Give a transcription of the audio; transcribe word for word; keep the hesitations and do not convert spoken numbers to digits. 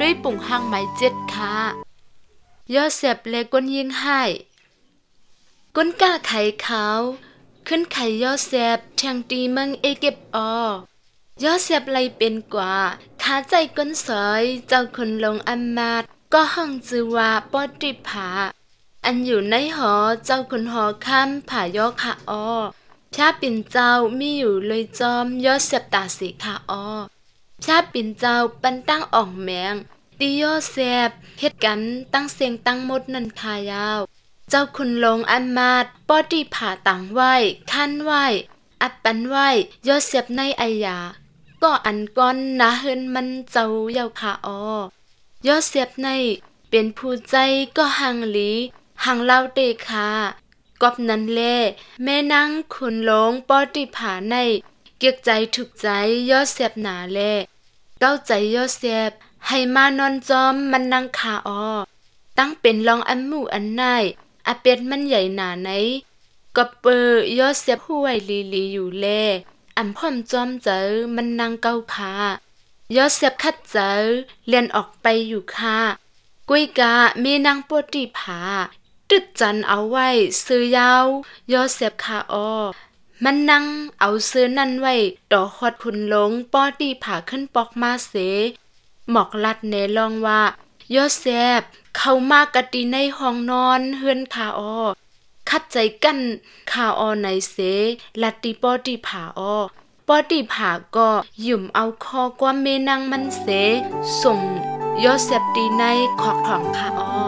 ด้วยปุ่งหังไม้เจ็ดค่ะยอเสพและก้นยิงให้ก้นก้าไข่ขาวขึ้นไข่ยอเสพแทงตีเมืองเอเก็บออยอเสพไลเป็นกว่าขาใจก้นสอยเจ้าคนลงอัมมาตก็ห้องจือว่าปอติผาอันอยู่ในหอเจ้าคนหอค้ำผายอค่ะออพระปิ่นเจ้ามีอยู่เลยจอมยอเสพตาสีค่ะออพระปิ่นเจ้าปันตั้งอ่องแมงตียอเสพเฮ็ดกันตั้งเสียงตั้งมดนันคายาวเจ้าคุณลงอันมาดปอดีผาตังไหวขั้นไหวอัปปันไหวยอเสพในอายาก็อันก้อนนะเฮินมันเจ้าเยาค่ะออยอเสพในเป็นผู้ใจก็หังหลีหังเล่าเตคากอบนั้นแลแม่นางคุณลงปอดีผาในเกียกใจถูกใจยอเสพหนาแลเก้าใจยอเสพให้มานอนจอมมันนั่งคาออตั้งเป็นรองอันหมู่อันนายอาเป็ดมันใหญ่หนาไหนก็เปอยอเสียบห้วยลีลีอยู่แลอันพ่อมจอมเจอมันนั่งเก้าคายอเสียบคัดเจอเลียนออกไปอยู่ค่ะกุ้ยกะมีนางปวดตีผาตึดจันเอาไว้ซื้อยาวยอเสียบคาออมันนั่งเอาซื้อนั่นไว้ต่อฮอดคุณหลงปอตีผาขึ้นปอกมาเสหมอกลัดเนลองว่ายอเสพเข้ามากะตีในห้องนอนเฮือนคาออคัดใจกั้นคาออในเสลัดตีปอตีผาออปอตีผาก็หยุ่มเอาคอกว่าเมนังมันเสส่งยอเสพตีในขอกของคาออ